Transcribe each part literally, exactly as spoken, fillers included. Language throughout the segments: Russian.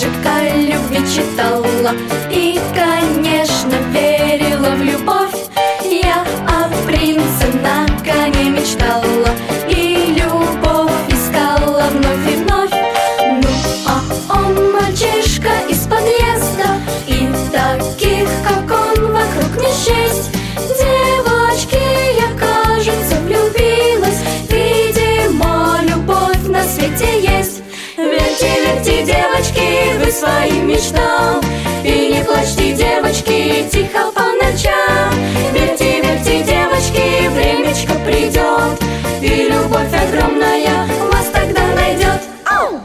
стишек о любви читала и, конечно, верила в любовь. Я о принце на коне мечтала и любовь искала вновь и вновь. Ну, а он мальчишка из подъезда, и таких, как он, вокруг не счесть. Девочки, я, кажется, влюбилась, видимо, любовь на свете есть. Верьте, верьте, девочки, вы своим мечтам, и не плачьте, девочки, тихо по ночам. Верьте, верьте, девочки, времечко придет, и любовь огромная вас тогда найдет. Ау!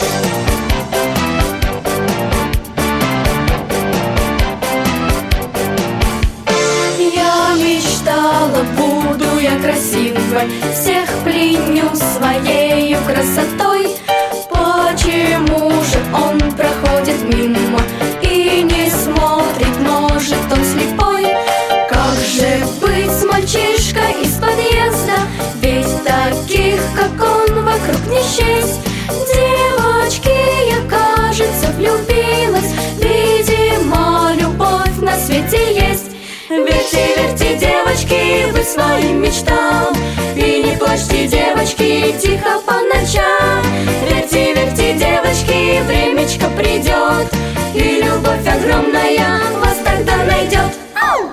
Я мечтала, буду я красивой, всех пленю своею красотой. Почему же он проходит мимо и не смотрит, может, он слепой? Как же быть с мальчишкой из подъезда, ведь таких, как он, вокруг не счесть. Девочки, я, кажется, влюбилась, видимо, любовь на свете есть. Верьте, верьте, девочки, вы своим мечтам, и не плачьте, девочки, тихо по ночам. Верьте, верьте, девочки, времечко придет, и любовь огромная вас тогда найдет. Ау!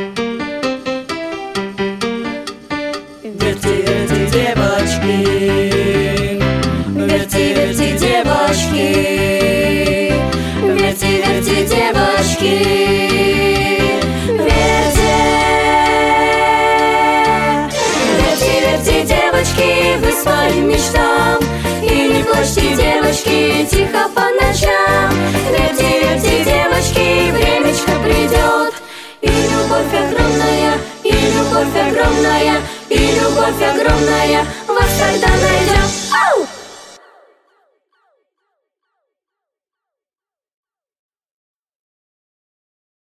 Верьте, верьте, девочки, верьте, верьте, девочки, верьте, верьте, девочки. Вы своим мечтам, и не плачьте, девочки, тихо по ночам. Верьте, верьте, девочки, времечко придет, и любовь огромная, и любовь огромная, и любовь огромная вас тогда